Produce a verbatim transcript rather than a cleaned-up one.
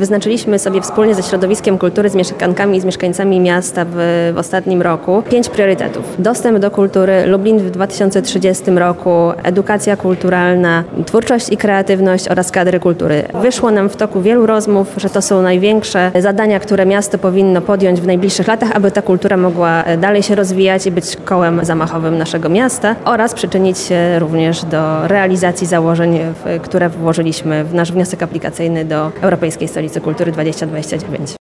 Wyznaczyliśmy sobie wspólnie ze środowiskiem kultury, z mieszkankami i z mieszkańcami miasta w, w ostatnim roku pięć priorytetów. Dostęp do kultury, Lublin w dwa tysiące trzydziestym roku, edukacja kulturalna, twórczość i kreatywność oraz kadry kultury. Wyszło nam w toku wielu rozmów, że to są największe zadania, które miasto powinno podjąć w najbliższych latach, aby ta kultura mogła dalej się rozwijać i być kołem zamachowym naszego miasta oraz przyczynić się również do realizacji założeń, które włożyliśmy w nasz wniosek aplikacyjny do Europejskiej Stolicy Kultury dwa tysiące dwudziestej dziewiątej.